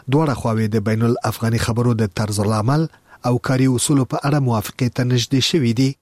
دواړه خواوې د بین الافغاني خبرو د طرز العمل او کاري اصولو په اړه موافقه ته نږدې شوې دي.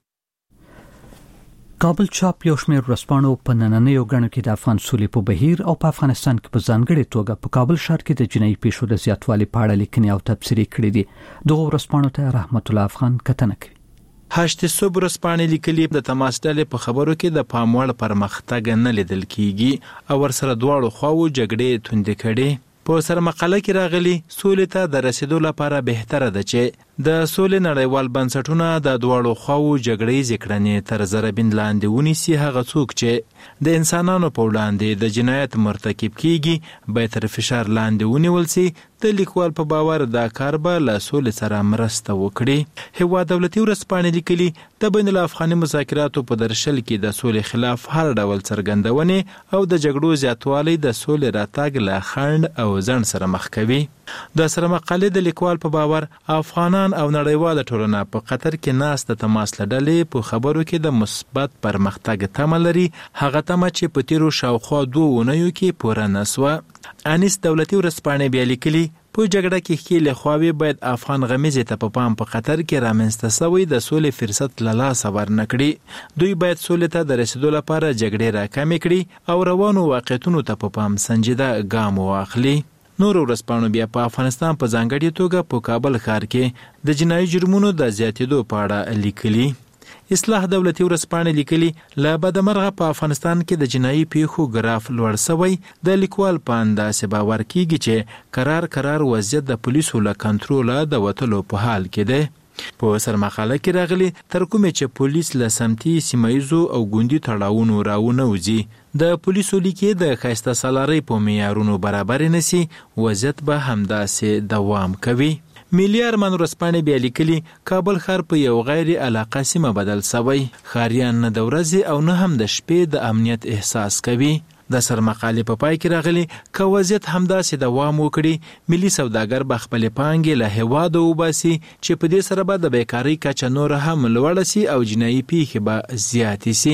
کابل چاپ یو شمېر ورځپاڼو په نننیو غړو کې د افغان سولې په بهیر او په افغانستان کې په ځانګړي توګه په کابل ښار کې د جنایي پیښو د زیاتوالي په اړه لیکنې او تبصرې کړې دي. دغه ورځپاڼو ته رحمت الله افغان کتنه کوي. هشت صبح ورځپاڼې لیکلي د تماس ډلې په خبرو کې د پاموړ پرمختګ نه لیدل کیږي او ورسره دواړو خواو جګړې توندې کړي. په سر مقاله کې راغلي سولې ته د رسیدو لپاره بهتره ده چې د سولې نړیوال بنسټونه د دواړو خواو جګړې ذکرنې تر ضربین لاندې ونیسي. هغه څوک چې د انسانانو په وړاندې د جنایت مرتکب کیږي باید تر فشار لاندې ونیول سي. د لیکوال په باور دا کار به له سولې سره مرسته وکړي. هیواد دولتي ورځپاڼې لیکلي د بین الافغاني مذاکراتو په درشل کې د سولې خلاف هر ډول څرګندونې او د جګړو زیاتوالی د سولې راتګ له خنډ او ځنډ سره مخ کوي. د سره مقالې د لیکوال په باور افغانان او نړیواله ټولنه په قطر کې ناس د تماس لړلې په خبرو کې د مثبت پرمختګ تمه لري. هغه تمه چې په تیرو شاوخوا 2 اونیو کې پوره نسوه. انیس دولتي ورځپاڼې بیا لیکلي په جګړه کې ښکېلې خواوې باید افغان غمیزې ته په پام په قطر کې رامنځته شوی د سولې فرصت له لاسه ورنکړي. دوی باید سولې ته د رسیدو لپاره جګړې راکمې کړي او روانو واقعیتونو ته په پام سنجیده ګام واخلي. نور ورځپاڼو بیا په افغانستان په ځانګړي توګه په کابل ښار کې د جنایي جرمونو د زیاتېدو په اړه لیکلي. اصلاح دولتي ورځپاڼې لیکلي له بدمرغه په افغانستان کې د جنایي پیښو ګراف لوړ شوی. د لیکوال په اندازې باور کیږي چې قرار وضعیت د پولیسو له کنټروله د وتلو په حال کې دی. په سرمقاله کې راغلي تر کومې چې پولیس له سمتي سیمایزو او ګوندي تړاوونو راونوځي د پولیسو لیکې د ښایسته سالارۍ په معیارونو برابر نشي وضعیت به همداسې دوام کوي. ملي ارمان ورځپاڼې بیا لیکلي کابل ښار په یو غیر علاقه سیمه بدل شوی. ښاریان نه د ورځې او نه هم د شپې د امنیت احساس کوي. د سرمقالې په پای کې راغلي که وضعیت همداسې دوام وکړي ملي سوداګر به خپلې پانګې له هېواده وباسي چې په دې سره به د بیکارۍ کچه نور هم لوړه سي او جنایي پیښې به زیاتې سي.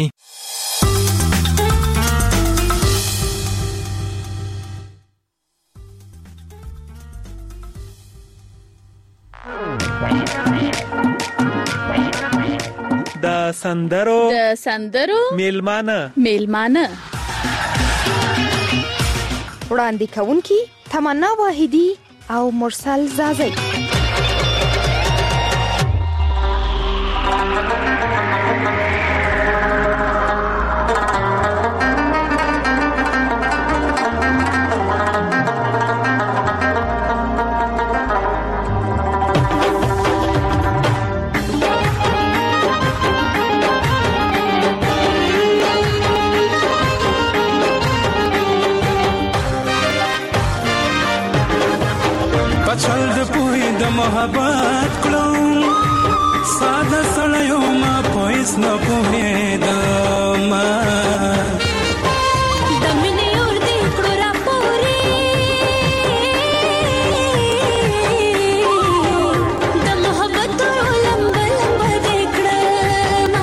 د سندرو میلمانه وړاندې کوونکي تمنا واحدی او مرسل زازی. محبت کلم ساده سړیو ما پویس نه پوهېدم د مینې اور دې کړو راپورې د محبت لمبه لمبه دې کړم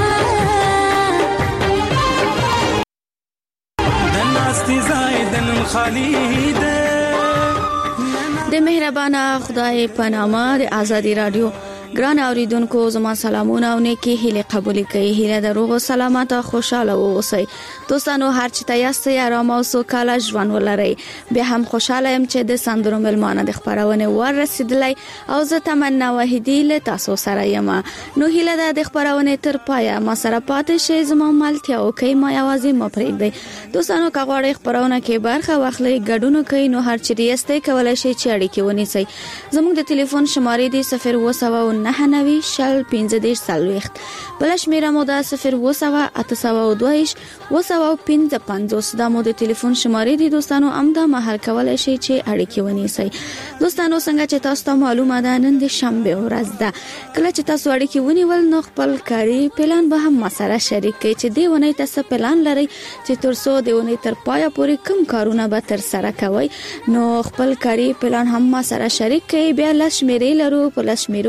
د ناستې ځای د نن خالي ده. د مهربانه خدای په نامه د آزادی رادیو ګران اوریدونکو زما سلامونه او نیکی هیله قبول کړئ. هیله د روغ او سلامت او خوشاله اوسئ. دوستانو هر چی تاسو آرام او سوکاله ژوند ولرئ. به هم خوشاله يم چې د سندرو ملمانه د خبرونه ور رسیدلای او زه تمنا وحیدی له تاسو سره یم. نو هیله د خبرونه تر پایا ما سره پاتې شئ. زما ملتیا او کای ما یوازې م پرېږدئ. دوستانو کغواړئ خبرونه کې برخه واخلئ ګډون کوي نو هر چی ریسته کولای شئ چې اړیکه ونیسئ. زموږ د ټلیفون شمارې دی 0 9 شل 15 سلويخت بل شمیره مو ده 0 822 255 دا مو د ټلیفون شمارې دي. دوستانو امدا مهال کولای شئ چې اړیکه ونیسئ. دوستانو څنګه چې تاسو ته معلومه ده نن د شنبه ورځ ده. کله چې تاسو اړیکه ونیول نو خپل کاري پلان به هم مسره شریک کړئ چې دی ونه تاسو پلان لري چې ترڅو دی ونه تر پایا پورې کوم کارونه به تر سره کوي نو خپل کاري پلان هم مسره شریک کړئ. بیا لشمیرې لرو په لشمیرو کې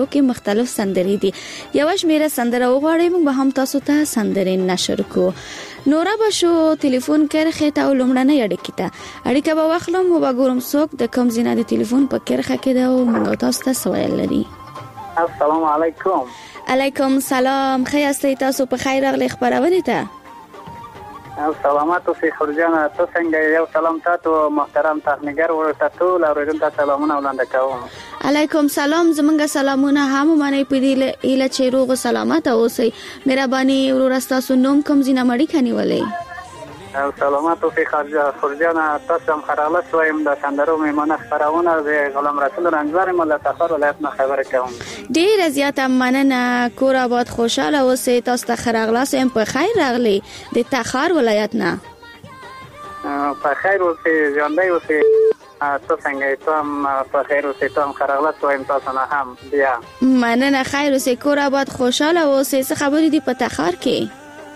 مختلف سندرې دي. یو شمیره سندره وغواړئ موږ به هم تاسو ته سندرې نشر کو. نورا بشو ټلیفون کرخه ته لومړنۍ اړیکه ته اړیکه به واخلم او به ګورم څوک د کوم ځای د ټلیفون په کرخه کې ده او موږ تاسو ته سوال لري. السلام علیکم. علیکم سلام. خیر استئ تاسو په خیر راغلی خبرونه ته. سلامات اوسئ خورجان. تاسو څنګه یو سلام تاسو محترم تخنیګر ورته ټول اوریدونکو ته سلامونه وړاندې کوم. علیکم سلام. زمونږ سلامونه هم باندې پدې اله چې روغ سلامت اوسئ. مهرباني ورور تاسو نوم کوم زینه مړی کني ولې. سلامات اوسئ خورجان. تاسو هم خراله وایم د سندرو میمنه خبرونه د غلام رسول رنځور مله تخر ولایت نه خبر کوم. ډیر زیاته مننه. کور آباد خوشاله اوسئ. تاسو ته خراغلاس هم په خیر راغلی د تخار ولایت نه. په خیر اوسئ ژوندۍ اوسئ. تاسو څنګه تم په خیر اوسئ. تم خراغلاس وایم تاسو نه هم بیا مننه. خیر اوسئ. کور آباد خوشاله اوسئ. څه خبرې دي په تخار کې؟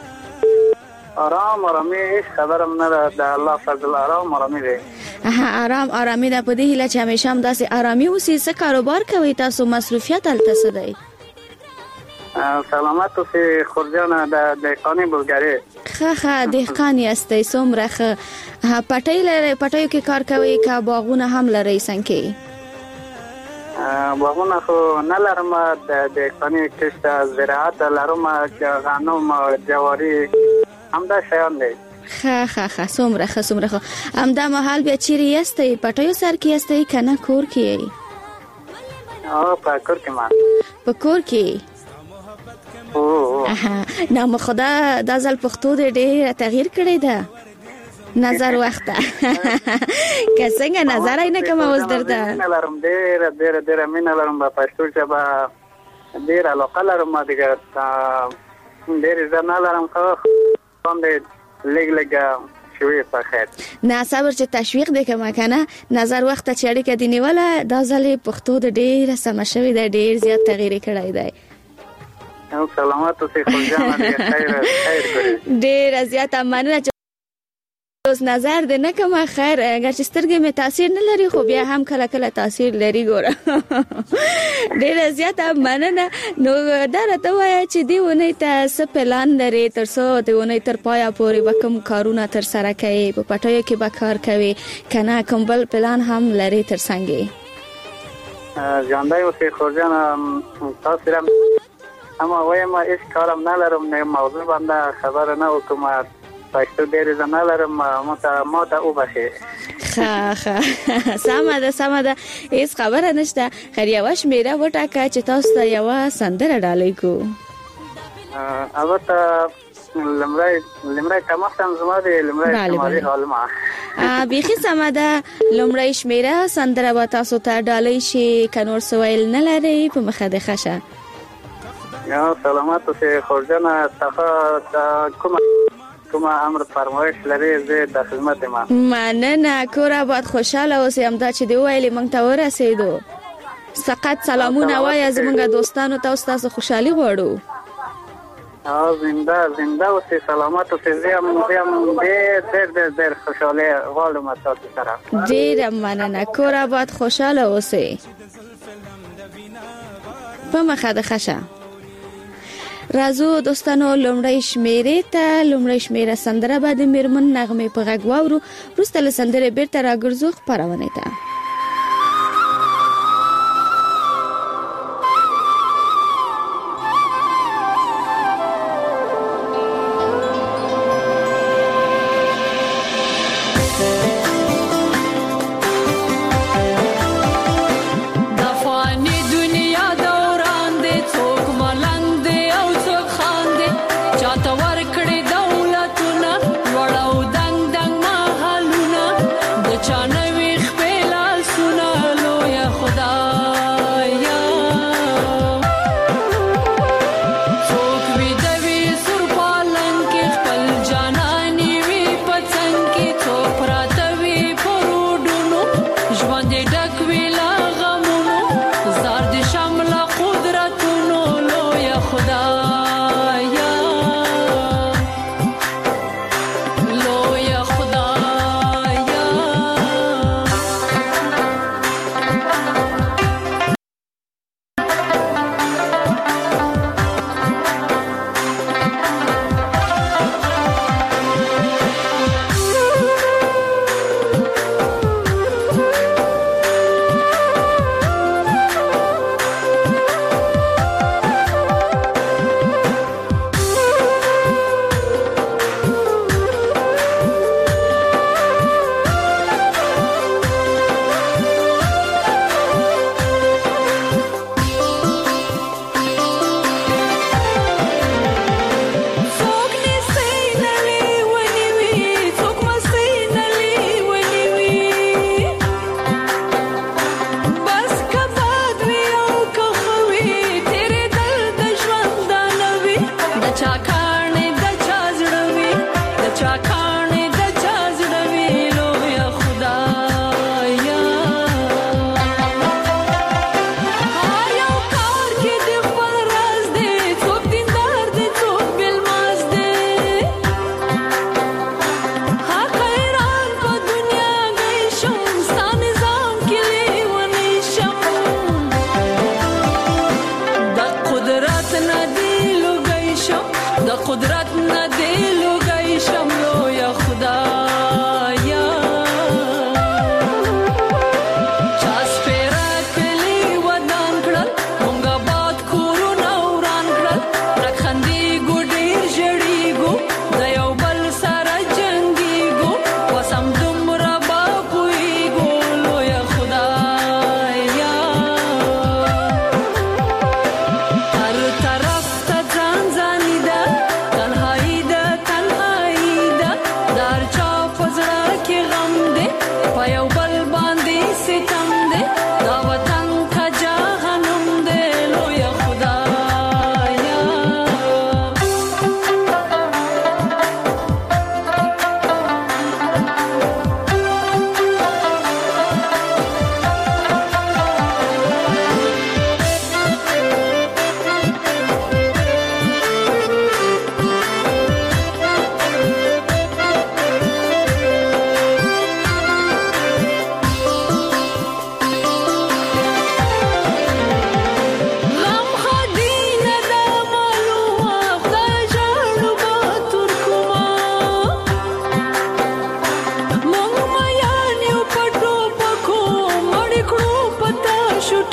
آرامي خبرم نه ده د الله فضل. آرامي دی. آرامي ده. په دې هیله چې همیشه هم داسې آرامي اوسئ. څه کاروبار کوي تاسو؟ مصروفیت هلته څه دی؟ سلامت اوسئ خورجان. د دهقاني بزګري. ښه دهقان یاستئ. څومره ښه. پټۍ لرئ؟ پټیو کې کار کوئ که باغونه هم لرئ څنګه؟ باغونه خو نه لرم. د دهقاني کښت زراعت لرم. غنم جواری همدا شیان دی. ښه څومره ښه. همدا مهال بیا چیرې یاستئ؟ پټیو سر کې یاستئ که نه کور کې یې؟ په کور کې ما. په کور کې؟ نام خدا دا ځل پښتو دې ډېره تغییر کړې ده. نظر وخته که څنګه نظر اینه کوم اوس درته مینه لرم. ډېره مینه لرم په پښتو ژبه. ډېره علاقه لرم. دیگه ډېر ځنه لرم. خو باندې لګ شوی په خیر. نه صبر چې تشویق دې کوم کنه. نظر وخته چې اړیکه دی نیوله دا ځل پښتو د ډېره سم شوی ده. ډېر زیات تغییر کړی دی. سلامات اوسئ خورجان. خیر ډېر زیات مننه. اوس نظر دې نه کوم. خیر اگر چې سترګې مې تاثیر نه لري خو بیا هم کله تاثیر لري. ګوره ډېر زیات مننه. نو دا راته وایه چې دی ونې ته څه پلان لري تر څو د ونې تر پایه پورې به کوم کارونه تر سره کوي؟ په پټیو کې به کار کوي که نه کوم بل پلان هم لري تر څنګه؟ ژوندی اوسئ خورجان. تاسو را اما وایم هیڅ کارم نه لرم. نه موضوع باندې خبره نه وکړم. پښتو ډېر ځنه لرم. ما ته وبخښئ. ښه سمه ده. هیڅ خبره نشته. خیر یوه شمیره وټاکه چې تاسو ته یوه سندره ډالۍ کو. البته لمړی کمختم زما دی. لمړی شماري عالمه بیخي سمه ده. لمړی شمیره سندره به تاسو ته ډالۍ شي. که نور سویل نه لرئ په مخه دې ښه شه. سلامات اوسئ خورجان. کوم امر فرمایش لري زه د خدمت ما. مننه. کور آباد خوشاله اوسئ. همدا چې دی ویلې موږ ته ورسېدو. فقط سلامونه وایه زموږ دوستانو ته. تاسو خوشحالي غواړو. زنده اوسئ. سلامات اوسئ. زه هم ډېر خوشحالي غواړم تاسو سره. ډېره مننه. کور آباد خوشاله اوسئ. په مخه د ښه شه. راځو دوستانو لومړی شمیره سندره به د میرمن نغمې په غږ واورو. وروسته له سندرې بیرته راګرځو خپرونې ته. چانه وی خپل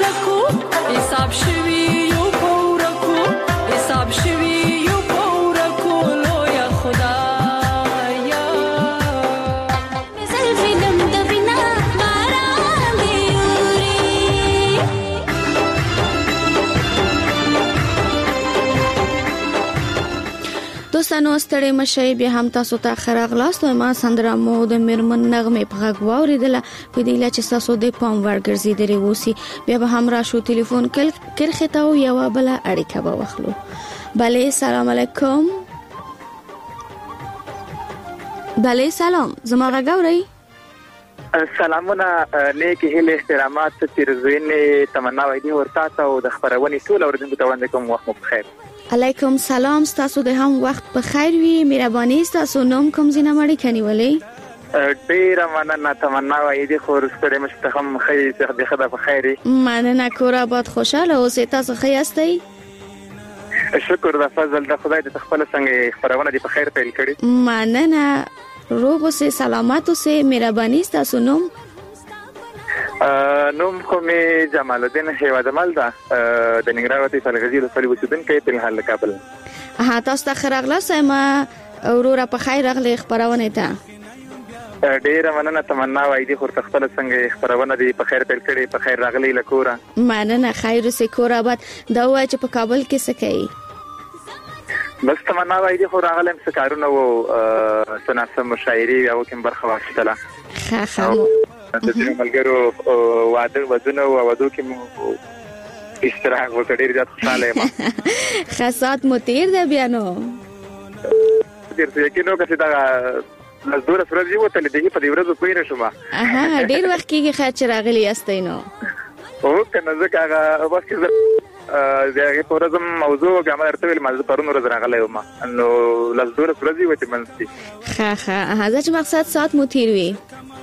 پورکو حساب شوی یو پورکو حساب شوی یو پورکو لویا خدایا زلفینم د وینا باران دی اوري دوستانو ستړي مشي بیا هم تاسو ته خراغلاست او ما سندره مو د مرمن نغمه په غږ واوریدله په دې لچ تاسو د پام ورګرځیدلې وسی بیا به هم را شو ټلیفون کرخه ته یو بل اړیکه به واخلو. بله سلام علیکم. بله سلام زما غاوري. سلامونه نیک هیله احترامات تیرزوینه تمنا وایدي ورته او د خبرونې ټول اوریدونکو ته وړاندې کوم وخت مو بخیر. علیکم سلام تاسو د هم وخت په خیر وي مهرباني تاسو نوم کوم زینه مړی کني ولې ډیر مننه تمنا وایدي خو ستړي مشته هم خیر د خدا په خیري مننه کور آباد خوشاله اوسئ تاسو ښه یاستئ شکر د فضل د خدای د خپل څنګه خبرونه دی په خیر پیل کړی مننه روغ اوسئ سلامت اوسئ مهرباني تاسو نوم نوم کوم جمال الدین هیوادمل دا د ننګرهار د فلغزي د فلې وسودونکو په حال کابل تاسو ته خراغله سم اورورا په خیر راغلی خبرونه ته ډیر مننه تمنا وایدي خو خپل څنګه خبرونه دی په خیر پیل کړي په خیر راغلی لکوره مننه خیر اوسئ کور آباد دا وای چې په کابل کې څه کوي بس تمنا وایدي خو راغلم څه کارونه وو سناسم شاعري او کوم برخه واخیستله ښه د دې ملګرو واده وزنه او ودو کې مو اشتراک وکړی ډیر خوشاله یم خاصات مو تیر دی بیا نو ډیر څه کې نو کته دا مزدور سره دی وته لدی په دې ورځو پوینه شوم ډیر وخت کې خاطر راغلی استای نو او کنه زکه هغه وخت دغه پرزم موضوع کومه درته ویل مازه پرونو ورځ راغلی وم نو مزدور سره دی وته منستي ښه هغه چې مقصد سات مو تیر وي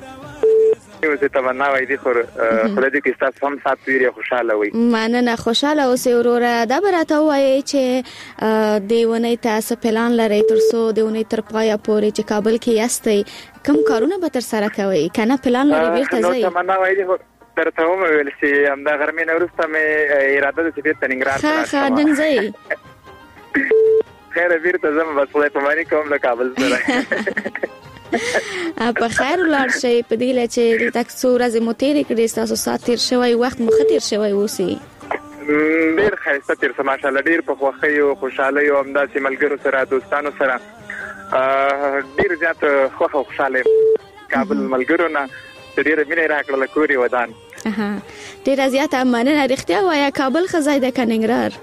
یو څه تمنا وایدي خو خدای دې کې تاسو هم سات ویری خوشاله وي مننه خوشاله اوسئ وروره دا براته وایي چې دیونه تاسو پلان لري ترڅو دیونه تر پایا پورې چې کابل کې یاستئ کوم کارونه به تر سره کوي کنه پلان لري بیرته ځئ تمنا وایدي خو ترته هم ویل چې هم دا غرمې نه ورسته مې اراده ده چې بیرته ننګرهار ته ښه نن ځئ خیر بیرته ځم بس خدای په مانی کوم د کابل سره په خیر ولر شي په دې لچې تک سورز موتیری کړي تاسو سات تیر شوی وخت مخاطر شوی اوسي ډیر خیسته تیر سم ماشاءالله ډیر په خوخي او خوشاله او همداسې ملګرو سره دوستانو سره ډیر زیات خوشاله کابل ملګرو نه ډیر مینه راکړل کوري ودان ډیر زیات مننه رښتیا وایا کابل خزای د کننګرار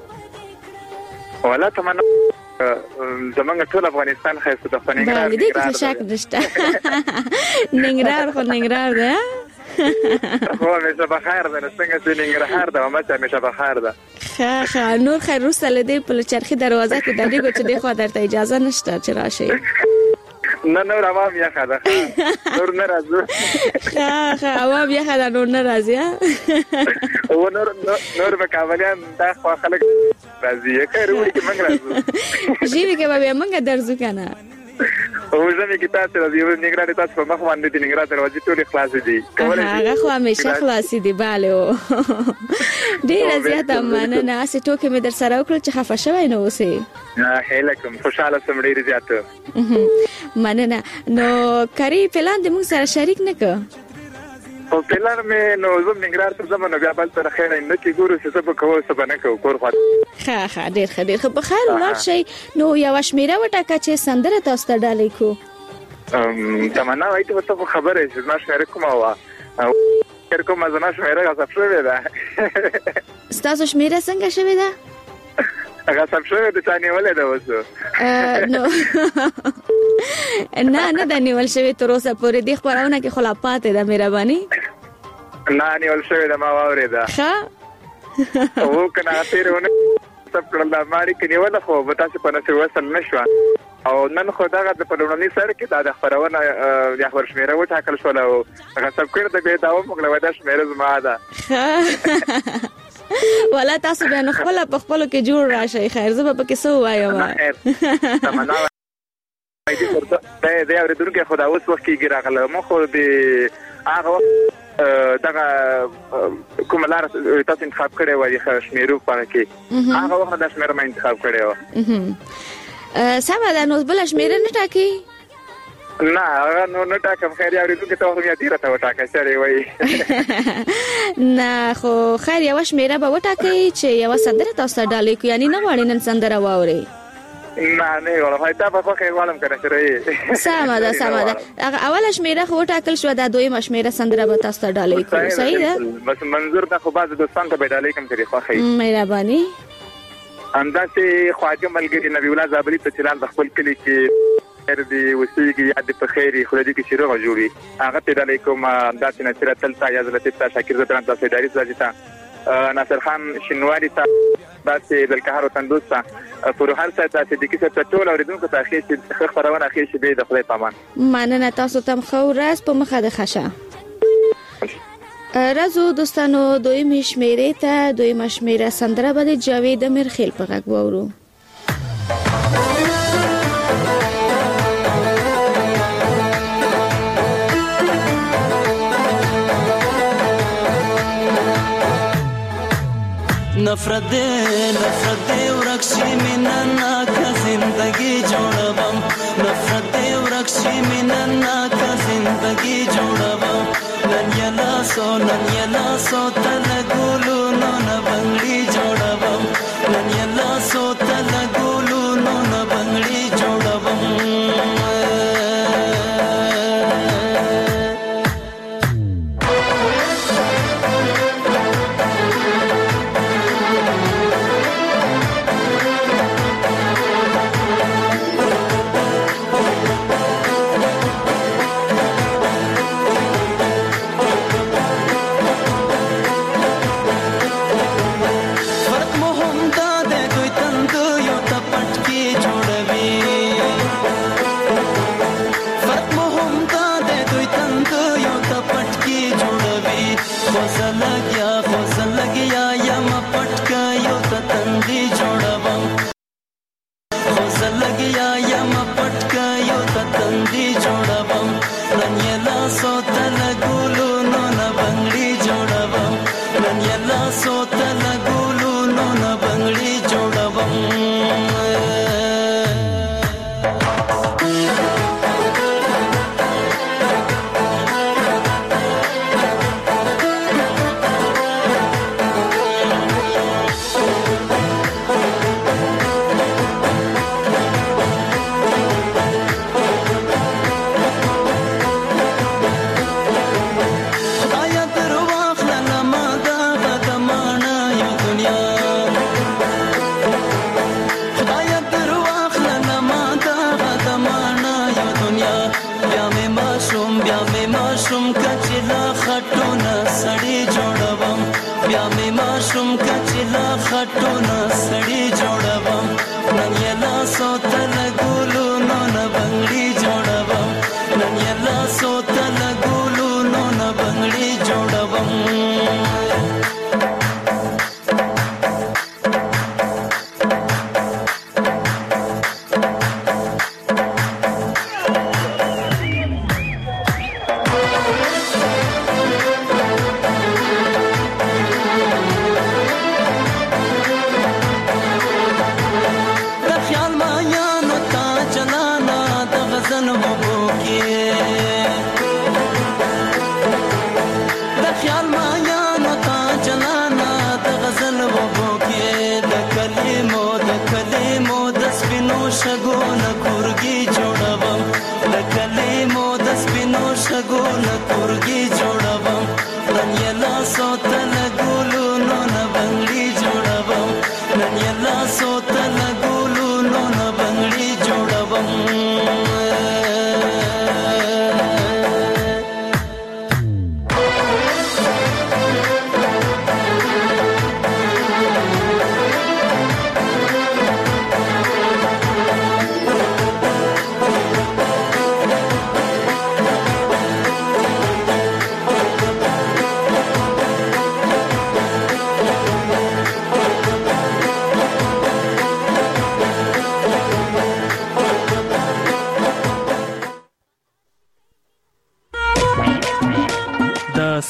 ولا تمنا زمونږ ټول افغانستان خاصه د ننګرهار دې کې شک نشته ننګرهار خو ننګرهار ده خو مې بخیر ده څنګه چې ننګرهار ده ما ته مې بخیر ده ښه نور خیر روسه لدی په چرخي دروازه کې د دې کو چې د خو درته اجازه نشته چې راشي نه عوام یا خدا نور نه راځو ښه عوام یا خدا نور نه راځي او نور به کابلیان دا خو خلک راځي کړه وړي کې موږ راځو جیوی کې به موږ درځو کنه او زمي کې تاسو راځي نګران تاسو په مخ باندې د نګران دروازې ټول خلاص دي هغه خو همیشه خلاص دي بالو ډیر زیات مننه اسې ټوکې مې در سره وکړل چې خفه شوی نه اوسې هیلکم خوشاله سم ډیر زیات مننه نو کری پلان دې موږ سره شریک نه کړ او پلان مې نو زم نګران ته زمونه بیا بل تر خیر نه کې ګورو چې څه کوو څه باندې کوو کور خاط ښه ډیر په خیر ولر شي نو یو شمیره وټاکه چې سندره تاسو ته ډالې کو تمنا وایي ته خبره چې ما شمیره کومه وا او کومه زما شمیره غصب شوې ده تاسو شمیره څنګه شوې ده غصب شوې ده ثاني ولې ده وسو نه د نیول شوی تر اوسه پورې د خبرونه کې خلافات ده مهرباني نه نیول شوی ده ما واورېده ښه او کنه تیرونه سب کړل ماري کې نیول خو به تاسو په نسو وصل نشو او نن خو دا د پرونی سره کې دا د خبرونه یا خبر شمیره و ټاکل شو او غصب کړ د به دا وګړه ودا شمیره زما ده ولا تاسو بیا نو خپل په خپل کې جوړ راشي خیر زه به کې سو وایم تمنا دې اوریدونکو خدا اوس وخت کې راغله مو خو دې هغه دغه کوم لار تاسو انتخاب کړی و د شمیرو په کې هغه وخت د شمیر ما انتخاب کړی و سبا د نو بل شمیر نه ټاکي نه هغه نو نه ټاکم خیر یو ورته ته خو یې ډیره ته وټاکه سره وای نه خو خیر یو شمیره به وټاکي چې یو سندره تاسو ډالې کو یعنی نه وړي نن سندره واوري نه ولا تا په خیر والم کنه سره سم ده هغه اول شمیره خو ټاکل شو دا دوی مشمیره سندره به تاسو ډالې کو صحیح ده بس منظور دا خو باز دوستان ته به ډالې کوم سره خو خیر مهرباني انداسه خواجه ملګری نبی الله زابلی ته چلان د خپل کلی کې خیر دی وسیږي یاد په خیری خو دې کې شروع جوړي هغه ته ډالې کوم انداسه نه سره تل تا یا زلته تا شاکر زتران تاسو اداري ځاجتا ناصر خان شنواری ته باسي بلکهار تندوسا پر هر څه تاسو د کیسه ټول اوریدونکو ته اخیش خبرونه اخیش به د خپل پامان مننه تاسو تم خو راز په مخه د خشه رازو دوستانو دوی مشمیره ته دوی مشمیره سندره بده جاوید میرخیل په غږ وورو نفرت دے ورکشی مننا کا زندگی جوړوم نفرت دے ورکشی مننا کا زندگی جوړوم نن یلا سو تل ګولو نو نه بنگړي جوړوم نن یلا سو تل ګولو نو نه بنگړي جوړوم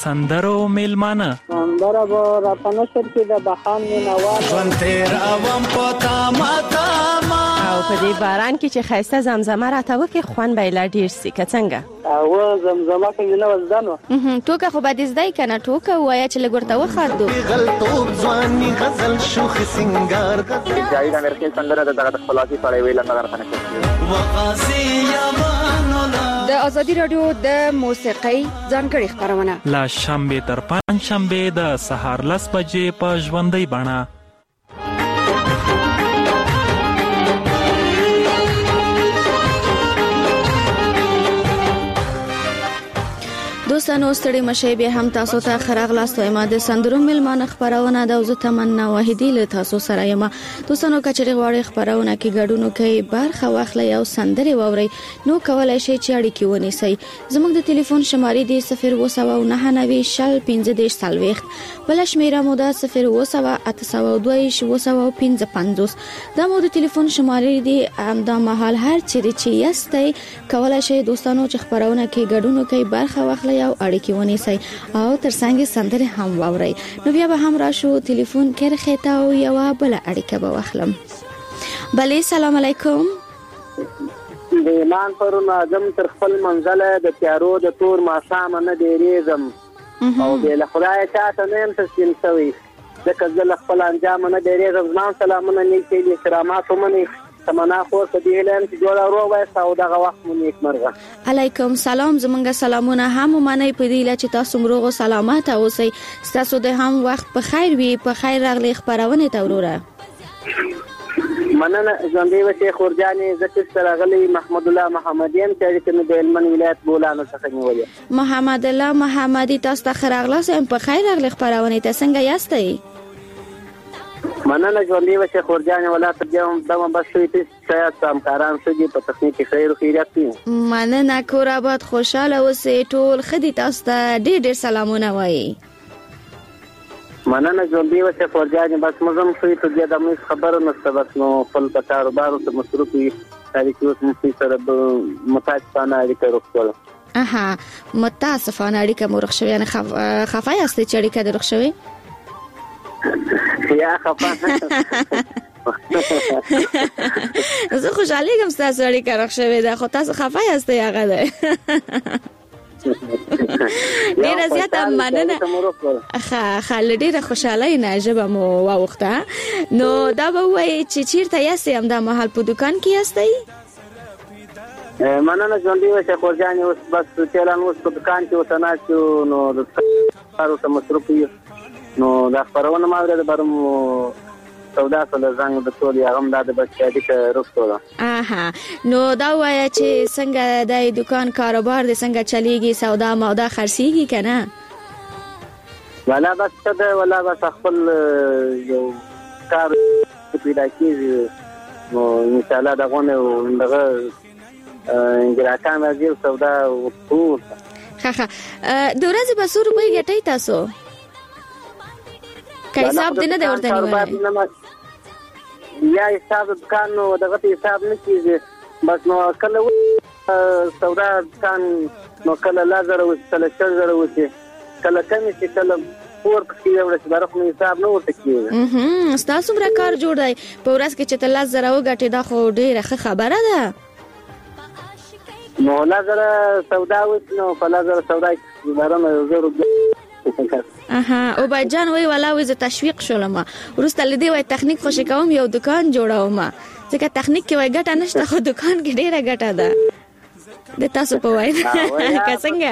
سندرو میلمانه سندره به راته نشر کې د بخان مینوال ژوند تېروم په تامه تامه او په دې باران کې چې ښایسته زمزمه راته وکړي خوند به یې لا ډېر سي که څنګه او زمزمه کې نه وزدان و ټوکه خو به دې زده یې که نه ټوکه ووایه چې لږ ورته وخاندو غلطوب ځواني غزل شوخ سنگار غزل جاوید امیرخیل سندره د دغه خپلواکي په اړه ویل نه راته نشي وغازي یمانولا د ازادي رادیو د موسیقۍ ځانګړي خبرونه لا شنبه تر پنځ شنبه د سهار 10 بجې په ژوندۍ بڼه. دوستانو ستړي مشي به هم تاسو ته خراغلاست وایم د سندرو ملمانه خبرونه د وزو تمنا واحدی له تاسو سره یم. دوستانو کچري غواړي خبرونه کې ګډونو کوي برخه واخلي او سندري ووري نو کولای شي چې اړیکې ونیسي. زموږ د ټلیفون شمارې دی 0299015 بل شمیره مو ده 02802 دا مو د ټلیفون شمارې دی دا مهال هر چیرې چې یاستئ کولای شي دوستانو چې خبرونه کې ګډونو کوي برخه واخلي او اړیکې ونیسي او ترڅنګ سندره هم واوري. نو بیا به هم راشو ټلیفون کې رخته او یو بل اړیکه به واخلم. بله سلام علیکم. د ایمان پرونه اعظم تر خپل منزل د تیارو د تور ماښام نه ډېرېږم او بل خدای چاته نیم تسلیم شوی ځکه زه خپل انجام نه ډېرېږم. ځان سلامونه نیکې دي کرامات ومني تمنا خو سدي هلم چې جوړه روغه او دغه وخت مو نیک مرغه. علیکم سلام. زمونږ سلامونه هم معنی په دی چې تاسو روغ او سلامت اوسئ. تاسو د هم وخت په خیر وي. په خیر راغلی خبرونه ته وروره. مننه ژوندۍ وسه خورجانې زکه سره محمد الله محمدین چې د هلمند ولایت بولانو څخه نیولې. محمد الله محمدی تاسو ته خراغلاس په خیر راغلی خبرونه ته څنګه یاستئ؟ مننه ژوندۍ وسه خورجانې ولایت دغه دمه بس شوي چې همکاران سږي په تخنیک خیر او خیریت دي. مننه کور آباد خوشاله اوسئ. ټول خدي تاسو ته ډېر سلامونه وایي. مننه ژوندۍ وسه خورجانې بس مزم شوي ته د مې خبرو نه سبق نو خپل کاروبار ته مصروف وي تاریخ اوس مې سره متاسفانه اړیکه روغتول. متاسفانه اړیکه مورخ شوی نه خفای است چې اړیکه درخ شوی یا خفا زه خوشاله یم تاسو اړیکه رخ شوی ده خو تاسو خفای است هغه ده. ډیره زیاته مننه. خاله ډیره خوشاله نه جبه مو واوخته. نو دا به وای چې چیرته یاستئ هم دا محل په دکان کې یاستئ؟ مننه ژوندۍ وسه خورجانې اوس بس چلان اوس په دکان کې وتناسو نو د کارو ته مصروف یو نو دا خبرونه ما ورته برمو سودا سره زنګ د ټول یغم د بچی کې روښتوله. نو دا وای چې څنګه د دکان کاروبار د څنګه چلیږي سودا مودا خرڅيږي کنه؟ ولا بس څه ولا بس خپل یو کار پیدا کیږي نو ان شاء الله دغه ګراکان راځي سودا وکړو. د ورځې به 100 روپۍ ګټئ تاسو؟ که حساب دې نه دی ورته نیولی؟ یا حساب دکان نو دغه حساب نه کیږي بس نو کله سودا دکان نو کله 1000 او کله 6000 او کله کم شي کله پور کې ورته برخه حساب نه ورته کیږي. تاسو برا کار جوړ دی په ورځ کې چې 1000 او ګټې دا خو ډیره خبره ده. نو 1000 سودا وس نو په 1000 سودا برنه 1000 او بجان وی ولا وی ز تشویق شولم ورسته لدی وای تخنیک خوشی کوم یو دکان جوړوم ځکه تخنیک کې وای ګټه نشته خو دکان کې ډیره ګټه ده د تاسو په وای څنګه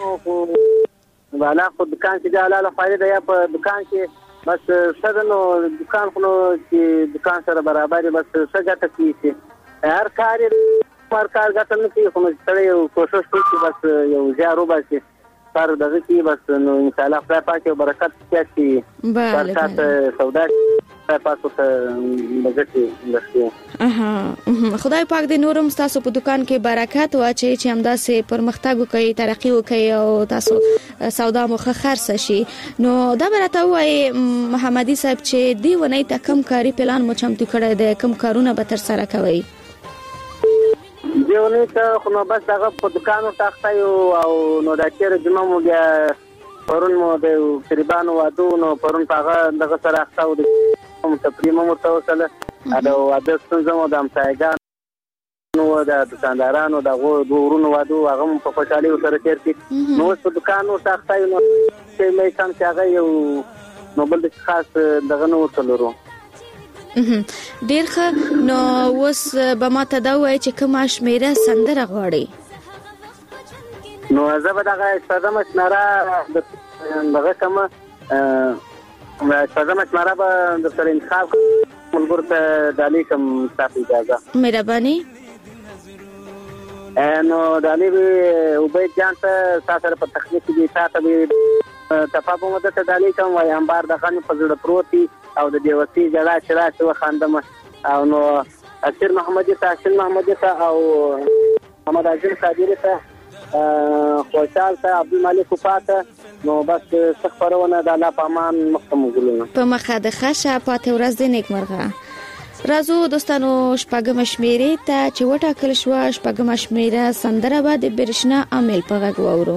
والا خو دکان کې جلاله فائدہ ده یا په دکان کې بس سدنو دکان خو چې دکان سره برابر بس څنګه تکي هر کار ګټل نه کوي خو سره یو کوشش کوي بس یو زیارو باسي پر دغه کې بس نو ان شاء الله خدای پاک او برکت کوي. برکت سودا پاتو ته بغتی لښتي. خدای پاک دې نورم تاسو په دکان کې برکت واچي چې همدا سه پرمختګ وکړي ترقی وکړي او تاسو سودا مو خرڅ شي. نو دا برته وای محمدي صاحب چې دی ونی ته کم کاری پلان مو چمتو کړی دی کم کارونه به تر سره کوي؟ دیونه ته خو نو بس هغه په دکانو تاخته او نو دا چیرې جمعه مو بیا پرون مو د قربانو وادو نو پرون هغه دغه سره اخته و د تقریبا متوسله دا واده څنګه مو د امسایګان نو د دکاندارانو د ورونو وادو هغه په خوشحالي سره تیر کی نو په دکانو ساختای نو چې مې کم چې هغه یو نو بل د خاص دغه نو تلورو ډیر ښه نو اوس به ماته دا وایي چې کومه شمیره سندره غواړي نو زه به دغه استاده مشناره دغه کومه استاده مشناره به د سره انتخاب ملګرو ته ډالۍ کوم تاسو اجازه مهرباني نو ډالۍ به عبید جان ته سره په تخنیک کې تاسو به تفاهم ته ډالۍ کوم وای انبار د خان په زړه پروتي او د دیوسی جلا چرا چې وخاندم او نو اثر محمدي تحسین محمدي او محمد عزیز قادری ته خوشحال ته عبد الملک فاته نو بس څخبرونه د الله پامان مختم ګلونه په مخه د خشه پاتې ورځ د نیکمرغه راځو دوستانو شپږم شمیرې ته چې وټاکل شو شپږم شمیره سندره به د برشنا عامل په غږ واورو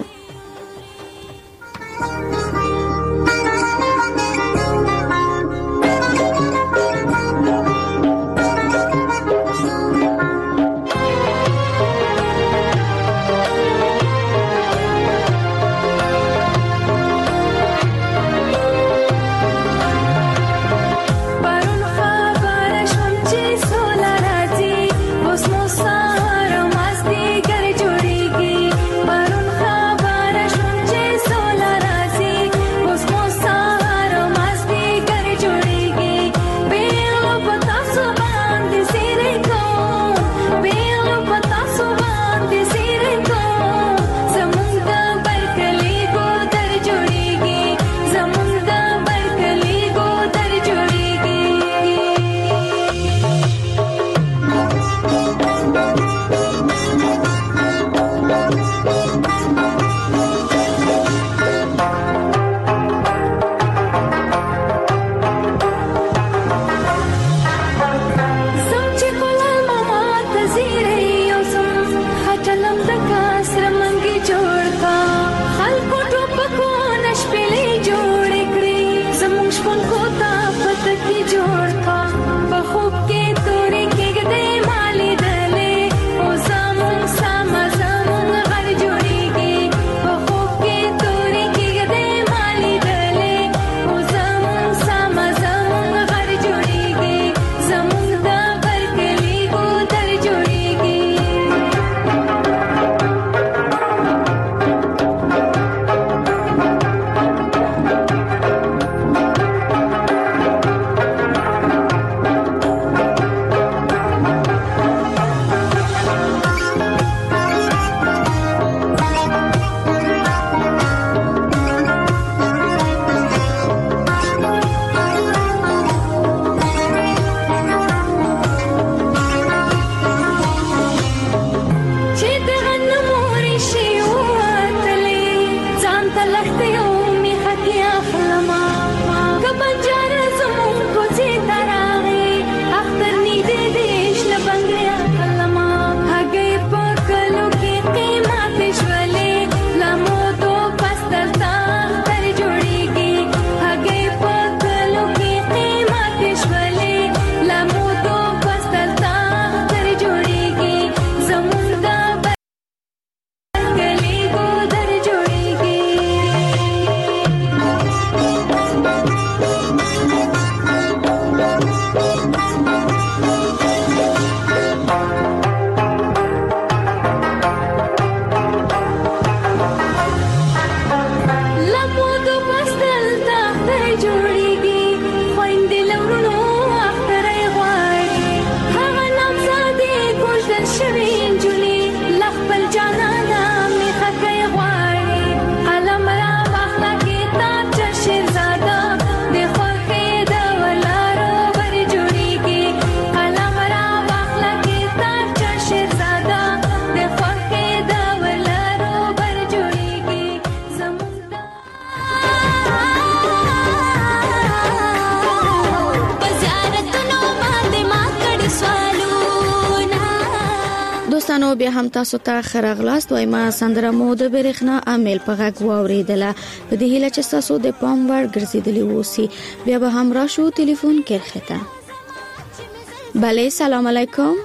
دوستانو بیا هم تاسو ته خراغلاست وای ما سندره مو د برېښنا امیل په غږ واوریدله په دې هیله چې تاسو د پام وړ ګرځیدلی اوسئ بیا به هم راشو ټلیفون کرخه ته بله سلام علیکم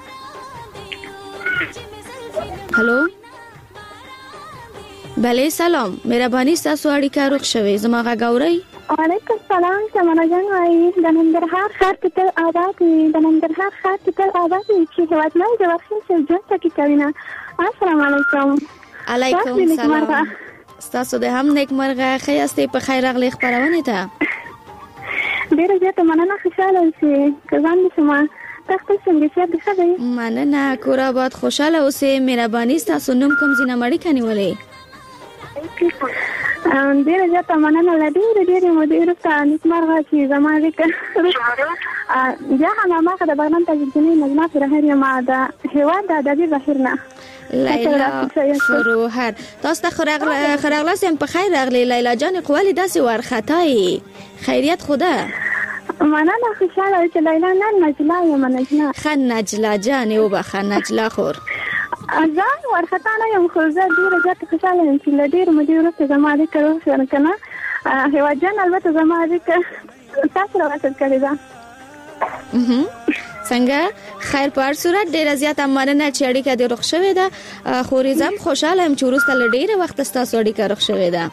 هلو بله سلام مهرباني تاسو اړیکه روغ شوي زما غږ اورئ وعلیکم السلام سمانه جان وايي د ننګرهار ښار کې تل آباد وي د ننګرهار ښار کې تل آباد وي چې هیوادمل د ورخي سره ژوند پکې کوي نه السلام علیکم علیکم سلام تاسو د هم نیکمرغه ښه یاستئ په خیر راغلی خپرونې ته ډېره زیاته مننه خوشحاله اوسئ که ځان دې شما تاسو څنګه صحت دې ښه دی مننه کور آباد خوشحاله اوسئ مهرباني ستاسو نوم کوم ځای نه مړیکه نیولې ډېره زیاته مننه له ډېرې مودې وروسته نیکمرغه چې زما اړیکه بیا هم هماغه د بغلان تاجالدینۍ نجمه فروهر یم د هېواد د ادبي بهیر نه لیلا فروهر تاسو ته خراغلاست یم په خیر راغلی لیلا جان قوالې داسې وارخطایي خیریت خوده مننه خوشحاله چې لیلا نه نجله یم نجله ښه نجله جانې وبخه نجله خور ځان ورخطا نه یم خو زه ډېره زیاته خوشحاله یم چې له ډېرې مودې وروسته زما اړیکه روغ شوه که نه هېواد جان البته زما اړیکه تاسو راوصل کړې ده څنګه خیر په هر صورت ډېره زیاته مننه چې اړیکه دې روغ شوې ده خو زه هم خوشحاله یم چې وروسته له ډېره وخته ستاسو اړیکه روغ شوې ده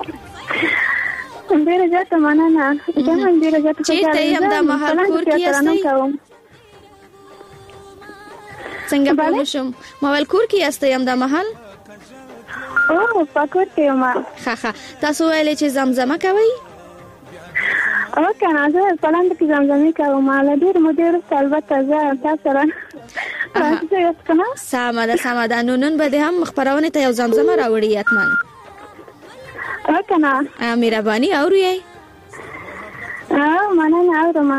ډېره زیاته مننه زه هم ډېره زیاته چېرته یم دا مهال کور کې یاستئ څنګه پوه نشم ما ویل کور کې یاستئ همدا مهال او په کور کې یم ښه تاسو ویلې چې زمزمه کوئ او کنه زه په لاندې کې زمزمې کوم له ډېرې مودې وروسته البته زه تاسو سره سمه ده نو نن به دې هم خپرونې ته یو زمزمه راوړي حتما او کنه مهرباني اورو یې مننه اورم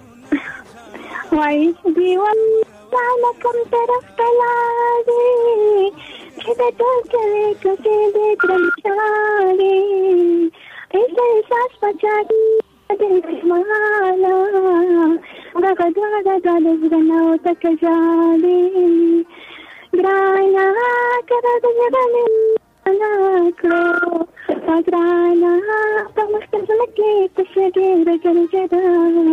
وایي دیوال تعالی کوم طرف ته لاړې چې د ټول کلي کوڅې دې کړم چارې احساس پچا دې مالا دغه د زړه نه وتکه جالې ګرانه کړه د زړه مې کړو ګرانه په مستقبل کې تشه ډېره ګرځېده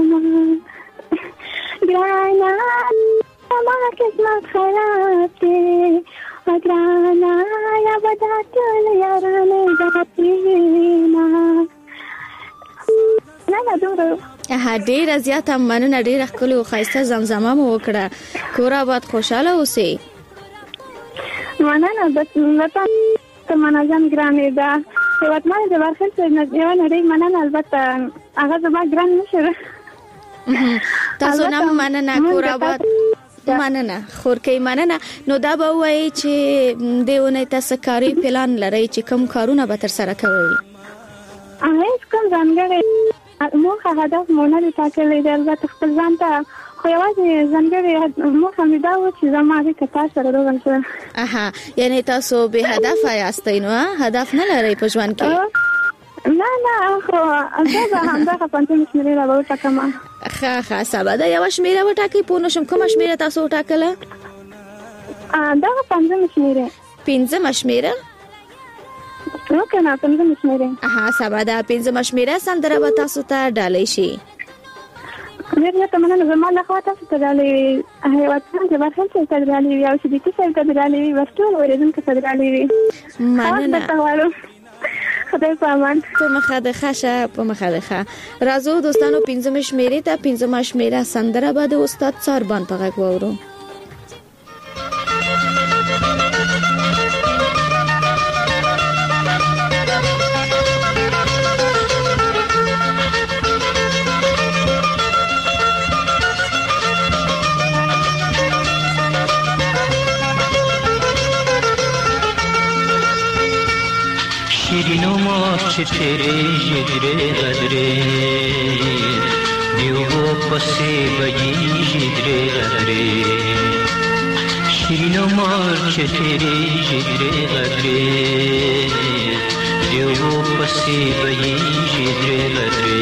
ګرانه ما قسمت خراب دی ګرانه یا بدا ټول یارانې داتینا نه دوره ډېره زیاته مننه ډېره ښکلې او ښایسته زمزمه مو وکړه کور آباد خوشحاله اوسئ مننه وطن تمنا جان ګرانې ده هېوادمل د ورخل یوه نړۍ مننه البته هغه زما ګران نشي تاسو نه مننه کور آباد مننه خورکۍ مننه نو دا به وایي چې دې اونۍ تاسو کاري پلان لرئ چې کوم کارونه به ترسره کوئ هیڅ کوم ځانګړی موخه هدف مو نه دی ټاکلی دی البته خپل ځان ته خو یوازې ځانګړې موخه مې دا وه چې زما اړیکه تاسو سره روغه شوه یعنې تاسو بې هدفه یاستئ نو هدف نه لرئ په ژوند کې نه خو زه به همدغه پنځم شمېرې را به وټاکم ښه سبا ده یوه شمېره وټاکئ پوه نه شم کومه شمېره تاسو وټاکله دغه پنځم شمېره پنځمه شمېره که نه پنځمه شمېره سبا ده پنځمه شمېره سندره به تاسو ته ډالۍ شي ډېر زیاته مننه زما لخوا تاسو ته ډالۍ هېوادمل د ورخل صاحب ته ډالۍ وي او صدیقي صاحب ته ډالۍ وي بس ټول اورېدونکو ته ډالۍ وي مننه خدای په امان په مخه د ښه په مخه د ښه راځو دوستانو پنځمه شمېرې ته پنځمه شمېره سندره به د استاد ساربان په غږ واورو شیرینو ماچ تیرے جگرے غدرے دیو پسے بجی جگرے غدرے شیرینو ماچ تیرے جگرے غدرے دیو پسے بجی جگرے غدرے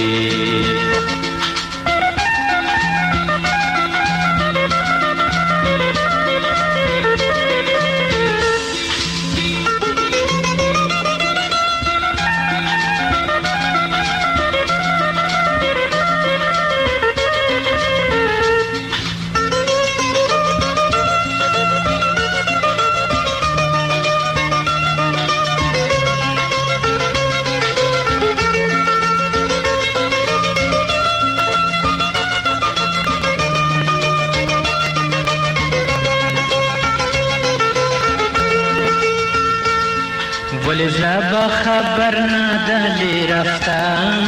زلبا خبر نداری رفتن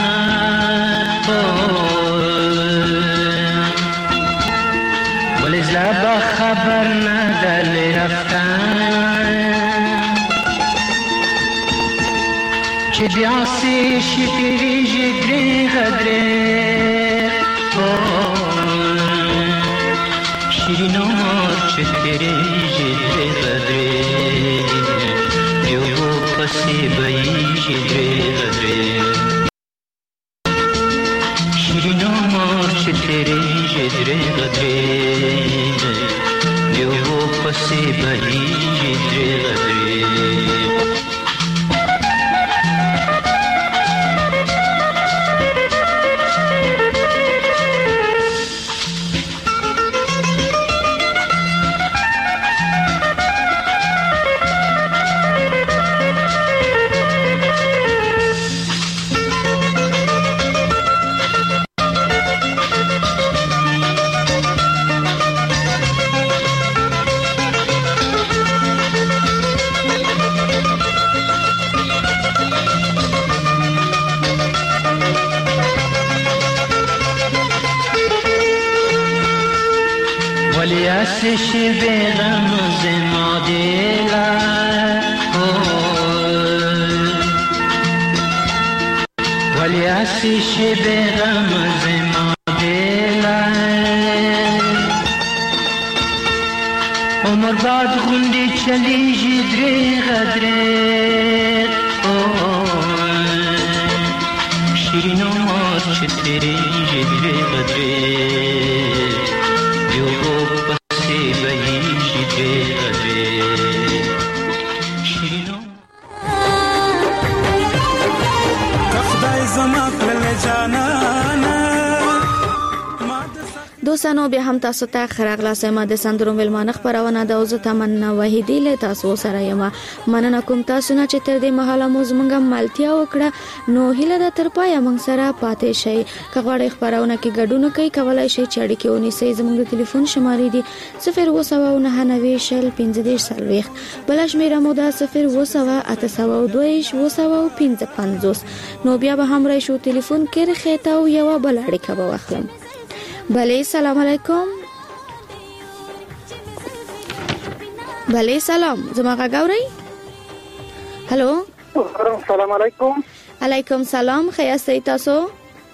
ولی زلبا خبر نداری رفتن چه بیاسی شکری جگری غدره شیرین آمار چه تیری جگری غدره یو پسی بایی جگری غدره شیرین آمار چه تیری جگری غدره یو پسی بایی جگری غدره ولی آسش بیغم زمادیلا ولی آسش بیغم زمادیلا عمر بعد غندی چلی جدری غدره شیرین عمر چه تیری جدری غدره دوستانو بیا هم تاسو ته خراغلاس ما د سندرو ملمانه خبرونه د اوزه تمنا وحیدی له تاسو سره یم مننه کوم تاسو نه چې تر دې مهاله مو زمونږه ملتیا وکړه نو هیله د تر پای مونږ سره پاتې شي کغړې خبرونه کې ګډون کوي کولای شي چې اړیکې ونیسئ زمونږ ټلیفون شمارې دي 0299015 بل شمیره مو ده 020882255 نو بیا به هم راشو ټلیفون کې رخته او یو بل اړیکه به واخلم بله سلام علیکم بله سلام زما غاوري هالو سلام علیکم علیکم سلام خیاسته تاسو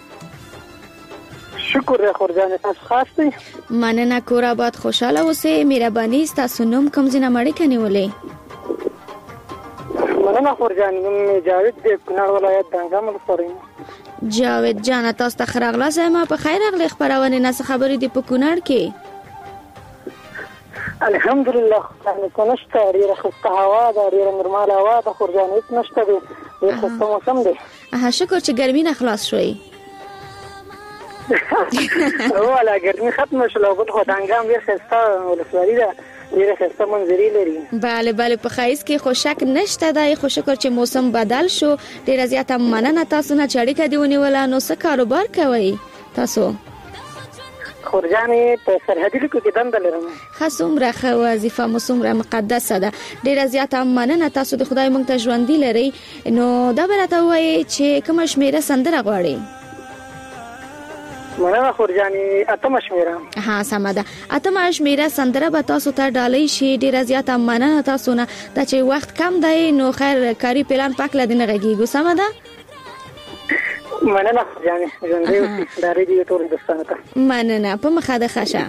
شکر خورجان تاسو خاصه مننه کور آباد خوشاله اوسئ مهرباني تاسو نوم کوم ځنه مړی کني ولې مننه خورجان نوم جاوید د کونړ ولایت دنګام لپاره جاوید جان تاسو ته خراغلا سم په خیر اغلی خبرونه نه خبرې دی په کونړ کې الحمدلله کنهشته ډیره خسته هوا ده ډیره نورمال هوا ده خورجان هیڅ نشته دی ډیر خسته موسم دی شکر چې ګرمي نه خلاص شوي ولا ګرمي ختمه شوه بل خو دنګام ډیر خسته ولسوالي ده ډیره خسته منظرې لري بله په خایس کې خو شک نشته دی خو شکر چې موسم بدل شو ډیره زیاته مننه تاسو نه چړې کدی ونیول نو څه کاروبار کوي تاسو خورجانې په سرحدي لیکو کې دنده لرم خاصومره خو وظیفه مسومره مقدسه ده ډیره زیاته مننه تاسو د خدای مونږ ته ژوندۍ لري نو دا برته وایي چې کوم شمیره سندره غواړي مننه خورجانې اتم شمیره ها سم ده اتم شمیره سندره به تاسو ته ډالۍ شي ډیره زیاته مننه تاسو نه دا چې وخت کم دی نو خیر کاری پلان پاک لدینه غږیږي سم ده مننه خورجانې ژوندۍ داري دي ټول دوستانو ته مننه په مخه ده خشه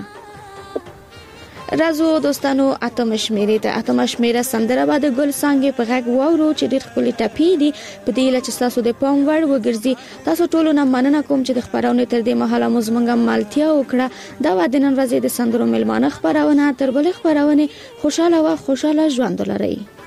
رازو دوستانو اتم شمیره سندره بعد ګل څنګه په غږ وورو چې ډېر خپل ټپی دي په دې لچ تاسو د پام وړ وګرځي تاسو ټول نه مننه کوم چې د خبرونه تر دې مهاله مزمنګ مالتیا وکړه دا و د نن ورځې د سندرو ملمانه خبرونه تر بل خبرونه خوشاله ژوند لري